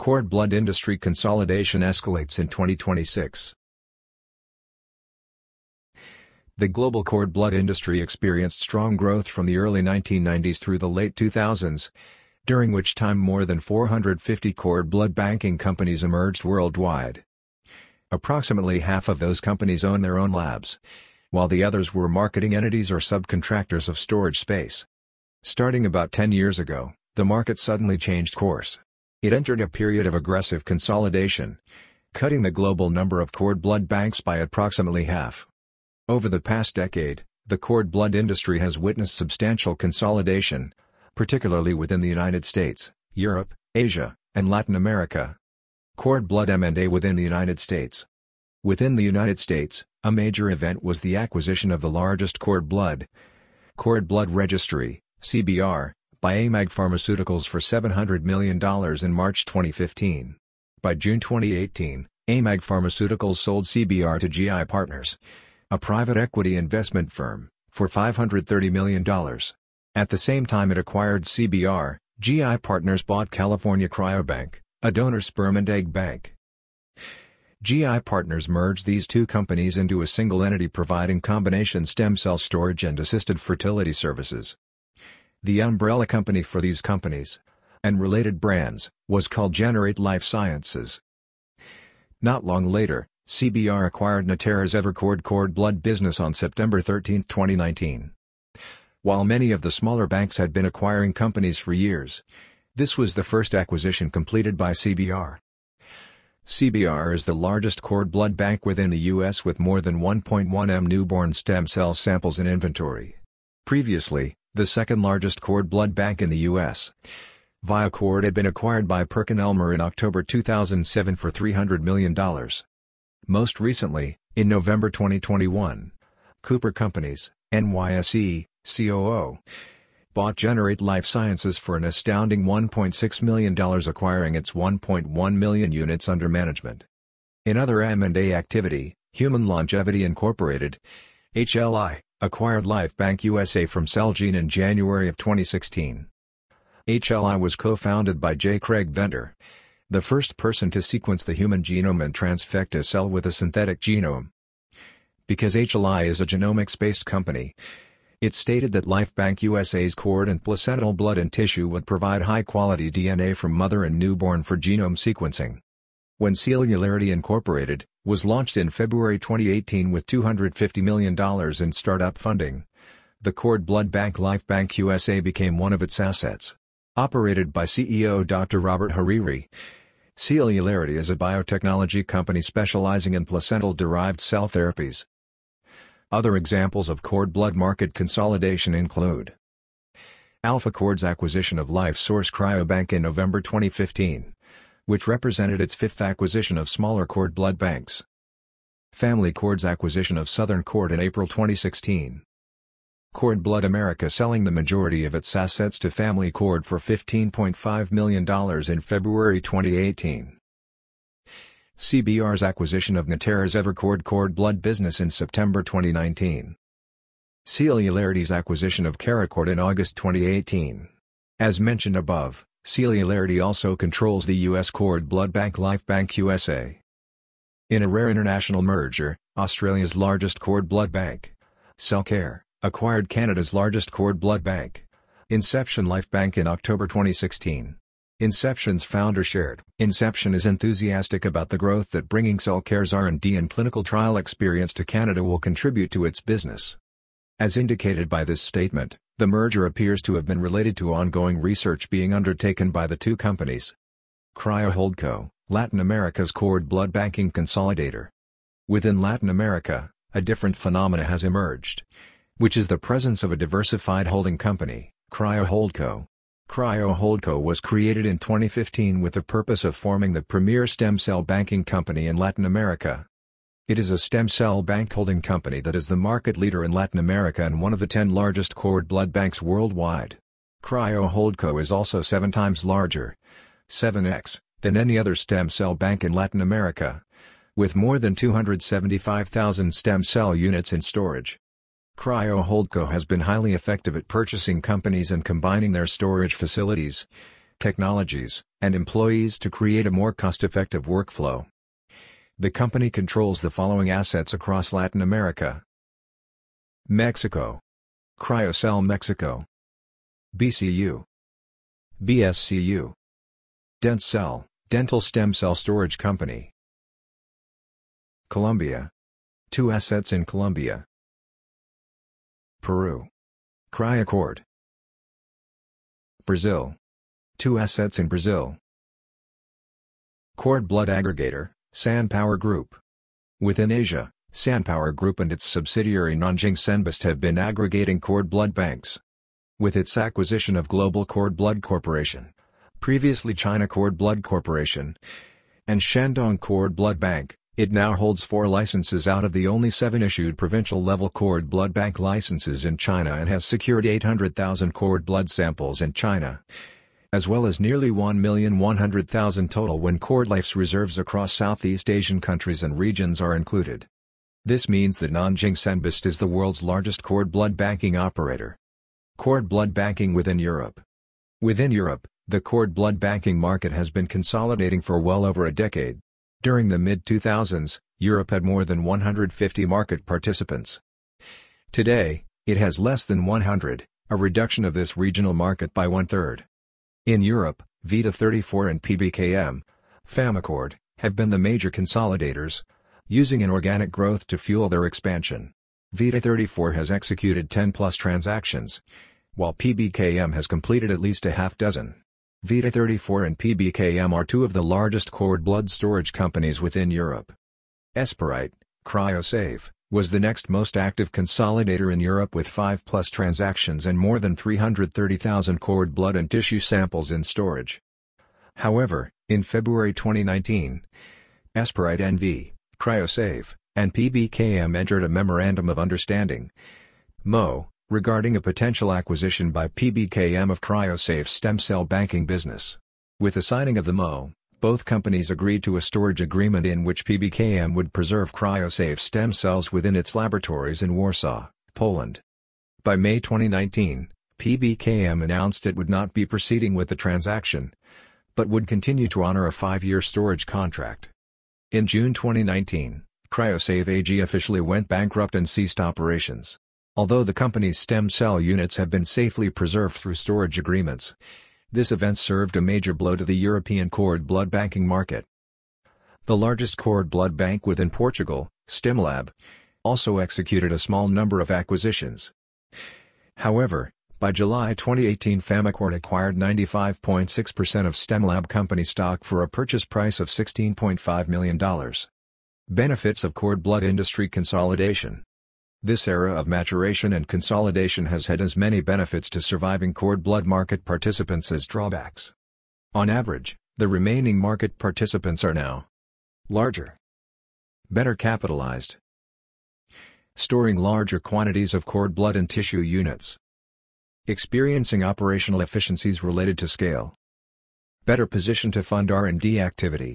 Cord blood industry consolidation escalates in 2026. The global cord blood industry experienced strong growth from the early 1990s through the late 2000s, during which time more than 450 cord blood banking companies emerged worldwide. Approximately half of those companies own their own labs, while the others were marketing entities or subcontractors of storage space. Starting about 10 years ago, the market suddenly changed course. It entered a period of aggressive consolidation, cutting the global number of cord blood banks by approximately half. Over the past decade, the cord blood industry has witnessed substantial consolidation, particularly within the United States, Europe, Asia, and Latin America. Cord blood M&A within the United States. Within the United States, a major event was the acquisition of the largest cord blood registry, CBR, by AMAG Pharmaceuticals for $700 million in March 2015. By June 2018, AMAG Pharmaceuticals sold CBR to GI Partners, a private equity investment firm, for $530 million. At the same time it acquired CBR, GI Partners bought California Cryobank, a donor sperm and egg bank. GI Partners merged these two companies into a single entity providing combination stem cell storage and assisted fertility services. The umbrella company for these companies, and related brands, was called Generate Life Sciences. Not long later, CBR acquired Natera's Evercord cord blood business on September 13, 2019. While many of the smaller banks had been acquiring companies for years, this was the first acquisition completed by CBR. CBR is the largest cord blood bank within the U.S. with more than 1.1 m newborn stem cell samples in inventory. Previously, the second largest cord blood bank in the U.S., ViaCord, had been acquired by PerkinElmer in October 2007 for $300 million. Most recently, in November 2021, Cooper Companies, NYSE, COO, bought Generate Life Sciences for an astounding $1.6 million, acquiring its 1.1 million units under management. In other M&A activity, Human Longevity Incorporated, HLI, acquired LifeBank USA from Celgene in January of 2016. HLI was co-founded by J. Craig Venter, the first person to sequence the human genome and transfect a cell with a synthetic genome. Because HLI is a genomics-based company, it stated that LifeBank USA's cord and placental blood and tissue would provide high-quality DNA from mother and newborn for genome sequencing. When Celularity Incorporated was launched in February 2018 with $250 million in startup funding, the cord blood bank LifeBank USA became one of its assets. Operated by CEO Dr. Robert Hariri, Celularity is a biotechnology company specializing in placental-derived cell therapies. Other examples of cord blood market consolidation include AlphaCord's acquisition of LifeSource Cryobank in November 2015, which represented its fifth acquisition of smaller cord blood banks. FamilyCord's acquisition of Southern Cord in April 2016. Cord Blood America selling the majority of its assets to FamilyCord for $15.5 million in February 2018. CBR's acquisition of Natera's Evercord cord blood business in September 2019. Celularity's acquisition of Caracord in August 2018. As mentioned above, Celularity also controls the U.S. cord blood bank LifeBank USA. In a rare international merger, Australia's largest cord blood bank, Cellcare, acquired Canada's largest cord blood bank, Inception LifeBank, in October 2016. Inception's founder shared, "Inception is enthusiastic about the growth that bringing Cellcare's R&D and clinical trial experience to Canada will contribute to its business." As indicated by this statement, the merger appears to have been related to ongoing research being undertaken by the two companies. CryoHoldco, Latin America's cord blood banking consolidator. Within Latin America, a different phenomena has emerged, which is the presence of a diversified holding company, CryoHoldco. CryoHoldco was created in 2015 with the purpose of forming the premier stem cell banking company in Latin America. It is a stem cell bank holding company that is the market leader in Latin America and one of the 10 largest cord blood banks worldwide. CryoHoldco is also 7 times larger, 7x, than any other stem cell bank in Latin America, with more than 275,000 stem cell units in storage. CryoHoldco has been highly effective at purchasing companies and combining their storage facilities, technologies, and employees to create a more cost-effective workflow. The company controls the following assets across Latin America. Mexico. Cryocell Mexico. BCU. BSCU. Dentcell, Dental Stem Cell Storage Company. Colombia. 2 assets in Colombia. Peru. Cryocord. Brazil. 2 assets in Brazil. Cord blood aggregator, SanPower Group. Within Asia, SanPower Group and its subsidiary Nanjing Senbest have been aggregating cord blood banks. With its acquisition of Global Cord Blood Corporation, previously China Cord Blood Corporation, and Shandong Cord Blood Bank, it now holds 4 licenses out of the only 7 issued provincial-level cord blood bank licenses in China and has secured 800,000 cord blood samples in China, as well as nearly 1,100,000 total when CordLife's reserves across Southeast Asian countries and regions are included. This means that Nanjing Senbest is the world's largest cord blood banking operator. Cord blood banking within Europe. Within Europe, the cord blood banking market has been consolidating for well over a decade. During the mid-2000s, Europe had more than 150 market participants. Today, it has less than 100, a reduction of this regional market by 1/3. In Europe, Vita34 and PBKM, Pharmacord, have been the major consolidators, using inorganic growth to fuel their expansion. Vita34 has executed 10+ transactions, while PBKM has completed at least a half dozen. Vita34 and PBKM are 2 of the largest cord blood storage companies within Europe. Esperite, CryoSave, was the next most active consolidator in Europe with 5+ transactions and more than 330,000 cord blood and tissue samples in storage. However, in February 2019, Esperite NV, CryoSave, and PBKM entered a Memorandum of Understanding (MO) regarding a potential acquisition by PBKM of CryoSafe's stem cell banking business. With the signing of the MO, both companies agreed to a storage agreement in which PBKM would preserve CryoSafe stem cells within its laboratories in Warsaw, Poland. By May 2019, PBKM announced it would not be proceeding with the transaction, but would continue to honor a 5-year storage contract. In June 2019, CryoSave AG officially went bankrupt and ceased operations. Although the company's stem cell units have been safely preserved through storage agreements, this event served a major blow to the European cord blood banking market. The largest cord blood bank within Portugal, StemLab, also executed a small number of acquisitions. However, by July 2018 Pharmacord acquired 95.6% of StemLab company stock for a purchase price of $16.5 million. Benefits of cord blood industry consolidation. This era of maturation and consolidation has had as many benefits to surviving cord blood market participants as drawbacks. On average, the remaining market participants are now larger, better capitalized, storing larger quantities of cord blood and tissue units, experiencing operational efficiencies related to scale, better positioned to fund R&D activity.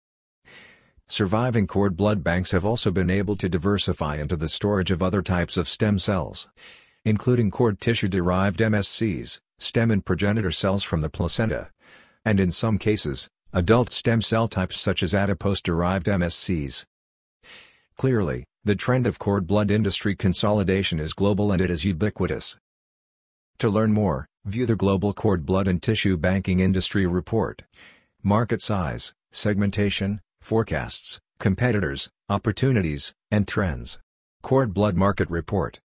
Surviving cord blood banks have also been able to diversify into the storage of other types of stem cells, including cord tissue-derived MSCs, stem and progenitor cells from the placenta, and in some cases, adult stem cell types such as adipose-derived MSCs. Clearly, the trend of cord blood industry consolidation is global and it is ubiquitous. To learn more, view the Global Cord Blood and Tissue Banking Industry Report. Market size, segmentation, forecasts, competitors, opportunities, and trends. Cord Blood Market Report.